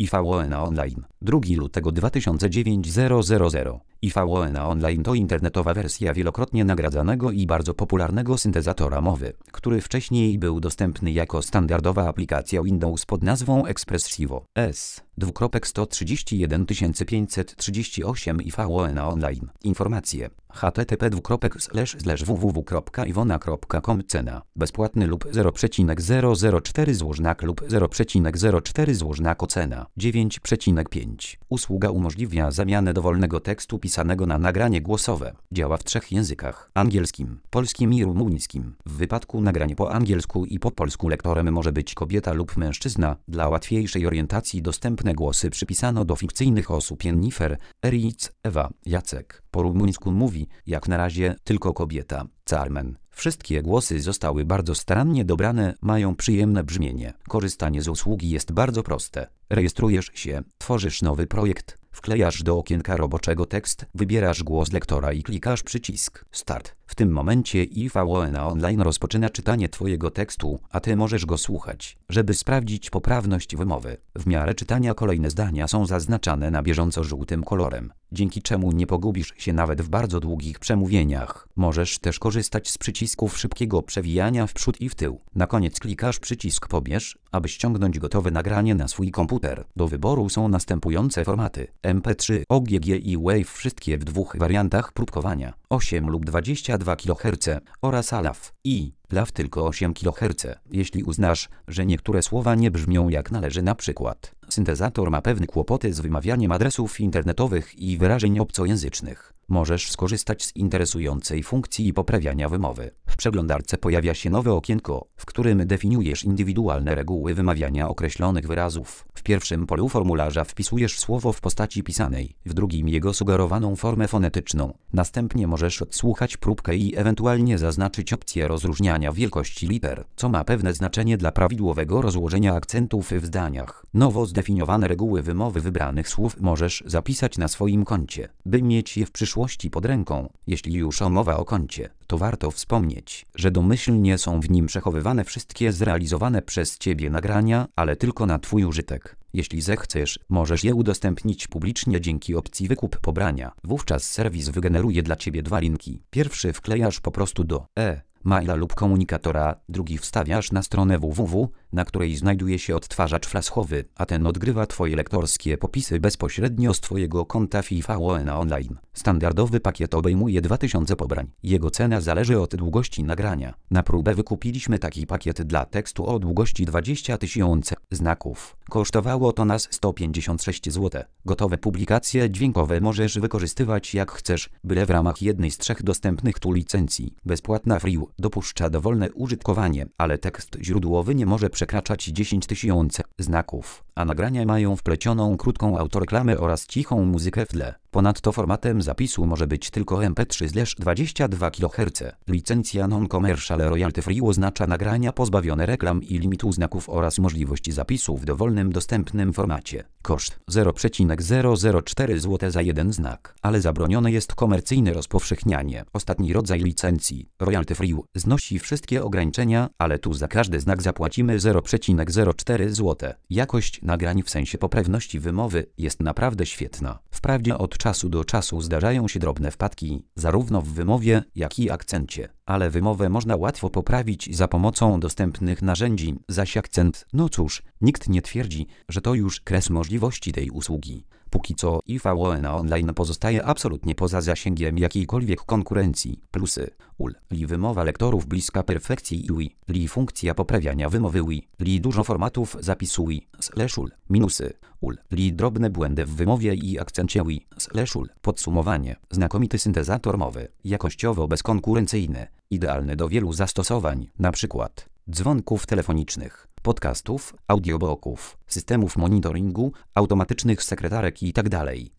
IVON Online. 2 lutego 2009 000. IVON Online to internetowa wersja wielokrotnie nagradzanego i bardzo popularnego syntezatora mowy, który wcześniej był dostępny jako standardowa aplikacja Windows pod nazwą Expressivo S. 2.131538 IVON Online. Informacje: http://www.iwona.com. Cena: bezpłatny lub 0,004 lub 0,04 cena 9,5. Usługa umożliwia zamianę dowolnego tekstu pisanego na nagranie głosowe. Działa w 3 językach: angielskim, polskim i rumuńskim. W wypadku nagrania po angielsku i po polsku lektorem może być kobieta lub mężczyzna. Dla łatwiejszej orientacji dostępne głosy przypisano do fikcyjnych osób: Jennifer, Eric, Ewa, Jacek. Po rumuńsku mówi, jak na razie, tylko kobieta: Carmen. Wszystkie głosy zostały bardzo starannie dobrane, mają przyjemne brzmienie. Korzystanie z usługi jest bardzo proste. Rejestrujesz się, tworzysz nowy projekt, wklejasz do okienka roboczego tekst, wybierasz głos lektora i klikasz przycisk Start. W tym momencie IVON Online rozpoczyna czytanie Twojego tekstu, a Ty możesz go słuchać, żeby sprawdzić poprawność wymowy. W miarę czytania kolejne zdania są zaznaczane na bieżąco żółtym kolorem, dzięki czemu nie pogubisz się nawet w bardzo długich przemówieniach. Możesz też korzystać z przycisków szybkiego przewijania w przód i w tył. Na koniec klikasz przycisk Pobierz, aby ściągnąć gotowe nagranie na swój komputer. Do wyboru są następujące formaty: MP3, OGG i WAV, wszystkie w 2 wariantach próbkowania: 8 lub 22 kHz oraz ALAV i LAV tylko 8 kHz. Jeśli uznasz, że niektóre słowa nie brzmią jak należy, na przykład syntezator ma pewne kłopoty z wymawianiem adresów internetowych i wyrażeń obcojęzycznych, możesz skorzystać z interesującej funkcji poprawiania wymowy. W przeglądarce pojawia się nowe okienko, w którym definiujesz indywidualne reguły wymawiania określonych wyrazów. W pierwszym polu formularza wpisujesz słowo w postaci pisanej, w drugim jego sugerowaną formę fonetyczną. Następnie możesz odsłuchać próbkę i ewentualnie zaznaczyć opcję rozróżniania wielkości liter, co ma pewne znaczenie dla prawidłowego rozłożenia akcentów w zdaniach. Nowo zdefiniowane reguły wymowy wybranych słów możesz zapisać na swoim koncie, by mieć je w przyszłości pod ręką. Jeśli już mowa o koncie, to warto wspomnieć, że domyślnie są w nim przechowywane wszystkie zrealizowane przez Ciebie nagrania, ale tylko na Twój użytek. Jeśli zechcesz, możesz je udostępnić publicznie dzięki opcji wykup pobrania. Wówczas serwis wygeneruje dla Ciebie 2 linki. Pierwszy wklejasz po prostu do maila lub komunikatora, drugi wstawiasz na stronę www, na której znajduje się odtwarzacz flashowy, a ten odgrywa Twoje lektorskie popisy bezpośrednio z Twojego konta w IVON Online. Standardowy pakiet obejmuje 2000 pobrań. Jego cena zależy od długości nagrania. Na próbę wykupiliśmy taki pakiet dla tekstu o długości 20 000 znaków. Kosztowało to nas 156 zł. Gotowe publikacje dźwiękowe możesz wykorzystywać jak chcesz, byle w ramach jednej z 3 dostępnych tu licencji. Bezpłatna Free dopuszcza dowolne użytkowanie, ale tekst źródłowy nie może przekraczać 10 000 znaków, a nagrania mają wplecioną krótką autoreklamę oraz cichą muzykę w tle. Ponadto formatem zapisu może być tylko MP3/22 kHz. Licencja Non-Commercial Royalty Free oznacza nagrania pozbawione reklam i limitu znaków oraz możliwości zapisu w dowolnym dostępnym formacie. Koszt: 0,004 zł za 1 znak, ale zabronione jest komercyjne rozpowszechnianie. Ostatni rodzaj licencji, Royalty Free, znosi wszystkie ograniczenia, ale tu za każdy znak zapłacimy 0,04 zł. Jakość nagrań w sensie poprawności wymowy jest naprawdę świetna. Wprawdzie od czasu do czasu zdarzają się drobne wpadki, zarówno w wymowie, jak i akcencie, ale wymowę można łatwo poprawić za pomocą dostępnych narzędzi, zaś akcent, no cóż, nikt nie twierdzi, że to już kres możliwości tej usługi. Póki co IVON Online pozostaje absolutnie poza zasięgiem jakiejkolwiek konkurencji. Plusy: wymowa lektorów bliska perfekcji UI, funkcja poprawiania wymowy UI, dużo formatów zapisu UI, minusy: drobne błędy w wymowie i akcencie UI, podsumowanie: znakomity syntezator mowy, jakościowo bezkonkurencyjny, idealny do wielu zastosowań, np. dzwonków telefonicznych, podcastów, audiobooków, systemów monitoringu, automatycznych sekretarek itd.